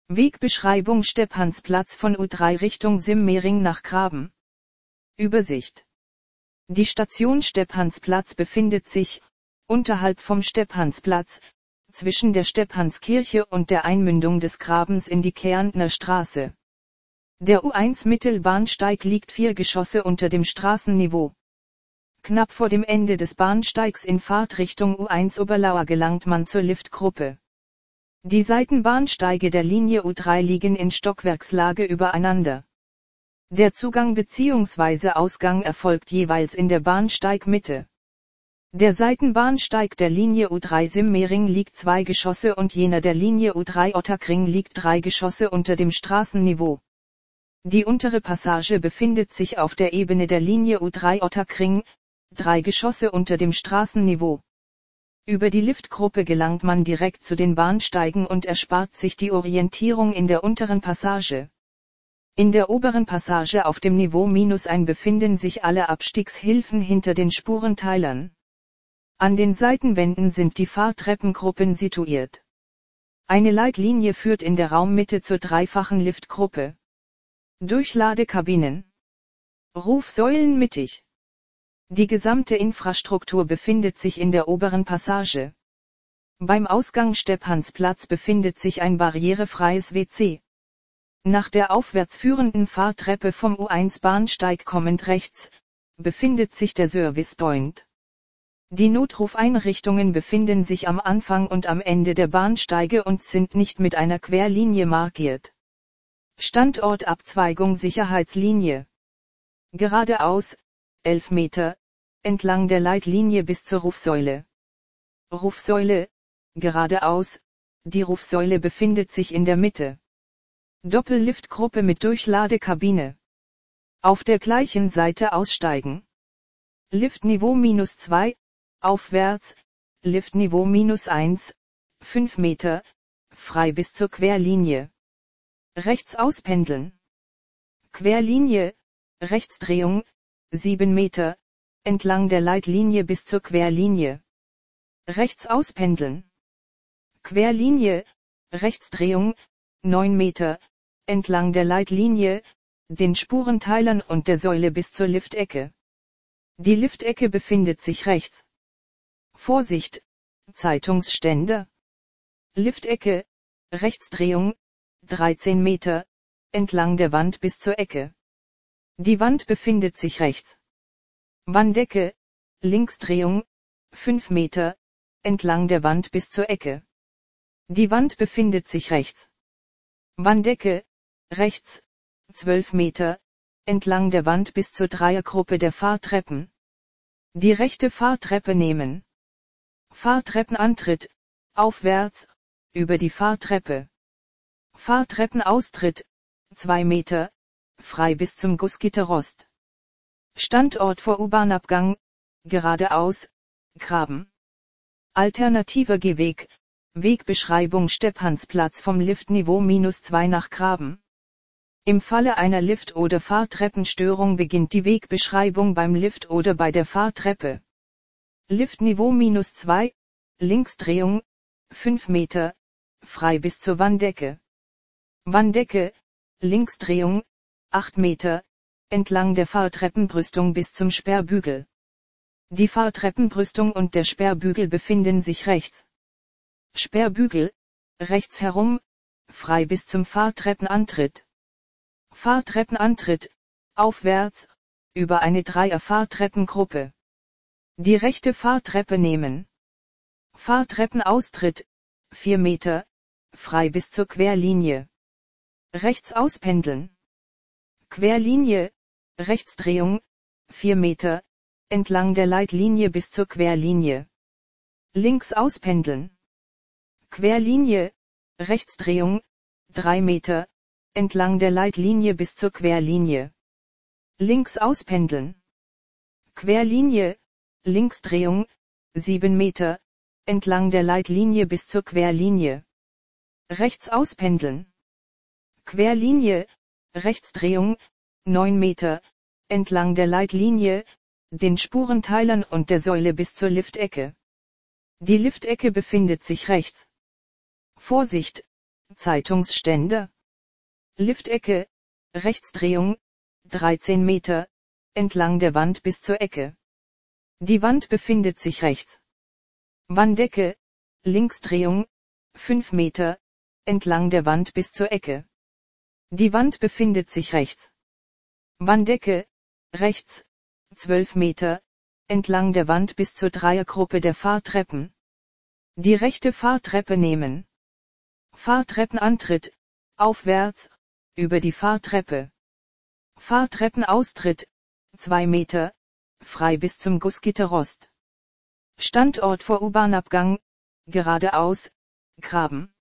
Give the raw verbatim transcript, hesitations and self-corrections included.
Wegbeschreibung Stephansplatz von U drei Richtung Simmering nach Graben. Übersicht. Die Station Stephansplatz befindet sich, unterhalb vom Stephansplatz, zwischen der Stephanskirche und der Einmündung des Grabens in die Kärntner Straße. Der U eins Mittelbahnsteig liegt vier Geschosse unter dem Straßenniveau. Knapp vor dem Ende des Bahnsteigs in Fahrtrichtung U eins Oberlauer gelangt man zur Liftgruppe. Die Seitenbahnsteige der Linie U drei liegen in Stockwerkslage übereinander. Der Zugang bzw. Ausgang erfolgt jeweils in der Bahnsteigmitte. Der Seitenbahnsteig der Linie U drei Simmering liegt zwei Geschosse und jener der Linie U drei Ottakring liegt drei Geschosse unter dem Straßenniveau. Die untere Passage befindet sich auf der Ebene der Linie U drei Ottakring, drei Geschosse unter dem Straßenniveau. Über die Liftgruppe gelangt man direkt zu den Bahnsteigen und erspart sich die Orientierung in der unteren Passage. In der oberen Passage auf dem Niveau minus eins befinden sich alle Abstiegshilfen hinter den Spurenteilern. An den Seitenwänden sind die Fahrtreppengruppen situiert. Eine Leitlinie führt in der Raummitte zur dreifachen Liftgruppe. Durchladekabinen. Rufsäulen mittig. Die gesamte Infrastruktur befindet sich in der oberen Passage. Beim Ausgang Stephansplatz befindet sich ein barrierefreies W C. Nach der aufwärts führenden Fahrtreppe vom U eins Bahnsteig kommend rechts, befindet sich der Service Point. Die Notrufeinrichtungen befinden sich am Anfang und am Ende der Bahnsteige und sind nicht mit einer Querlinie markiert. Standortabzweigung Sicherheitslinie. Geradeaus, elf Meter, entlang der Leitlinie bis zur Rufsäule. Rufsäule, geradeaus, die Rufsäule befindet sich in der Mitte. Doppelliftgruppe mit Durchladekabine. Auf der gleichen Seite aussteigen. Liftniveau minus zwei, aufwärts, Liftniveau minus eins, fünf Meter, frei bis zur Querlinie. Rechts auspendeln. Querlinie, Rechtsdrehung, sieben Meter, entlang der Leitlinie bis zur Querlinie. Rechts auspendeln. Querlinie, Rechtsdrehung, neun Meter, entlang der Leitlinie, den Spurenteilern und der Säule bis zur Liftecke. Die Liftecke befindet sich rechts. Vorsicht, Zeitungsständer. Liftecke, Rechtsdrehung, dreizehn Meter, entlang der Wand bis zur Ecke. Die Wand befindet sich rechts. Wanddecke, Linksdrehung, fünf Meter, entlang der Wand bis zur Ecke. Die Wand befindet sich rechts. Wanddecke, rechts, zwölf Meter, entlang der Wand bis zur Dreiergruppe der Fahrtreppen. Die rechte Fahrtreppe nehmen. Fahrtreppenantritt, aufwärts, über die Fahrtreppe. Fahrtreppenaustritt, zwei Meter, frei bis zum Gussgitterrost. Standort vor U-Bahn-Abgang, geradeaus, Graben. Alternativer Gehweg, Wegbeschreibung Stephansplatz vom Liftniveau minus zwei nach Graben. Im Falle einer Lift- oder Fahrtreppenstörung beginnt die Wegbeschreibung beim Lift oder bei der Fahrtreppe. Liftniveau minus zwei, Linksdrehung, fünf Meter, frei bis zur Wanddecke. Wanddecke, Linksdrehung, acht Meter, entlang der Fahrtreppenbrüstung bis zum Sperrbügel. Die Fahrtreppenbrüstung und der Sperrbügel befinden sich rechts. Sperrbügel, rechts herum, frei bis zum Fahrtreppenantritt. Fahrtreppenantritt, aufwärts, über eine Dreier-Fahrtreppengruppe. Die rechte Fahrtreppe nehmen. Fahrtreppenaustritt, vier Meter, frei bis zur Querlinie. Rechts auspendeln. Querlinie, Rechtsdrehung, vier Meter, entlang der Leitlinie bis zur Querlinie. Links auspendeln. Querlinie, Rechtsdrehung, drei Meter, entlang der Leitlinie bis zur Querlinie. Links auspendeln. Querlinie, Linksdrehung, sieben Meter, entlang der Leitlinie bis zur Querlinie. Rechts auspendeln. Querlinie, Rechtsdrehung, neun Meter, entlang der Leitlinie, den Spurenteilern und der Säule bis zur Liftecke. Die Liftecke befindet sich rechts. Vorsicht, Zeitungsständer. Liftecke, Rechtsdrehung, dreizehn Meter, entlang der Wand bis zur Ecke. Die Wand befindet sich rechts. Wanddecke, Linksdrehung, fünf Meter, entlang der Wand bis zur Ecke. Die Wand befindet sich rechts. Wanddecke, rechts, zwölf Meter, entlang der Wand bis zur Dreiergruppe der Fahrtreppen. Die rechte Fahrtreppe nehmen. Fahrtreppenantritt, aufwärts, über die Fahrtreppe. Fahrtreppenaustritt, zwei Meter, frei bis zum Gussgitterrost. Standort vor U-Bahn-Abgang, geradeaus, Graben.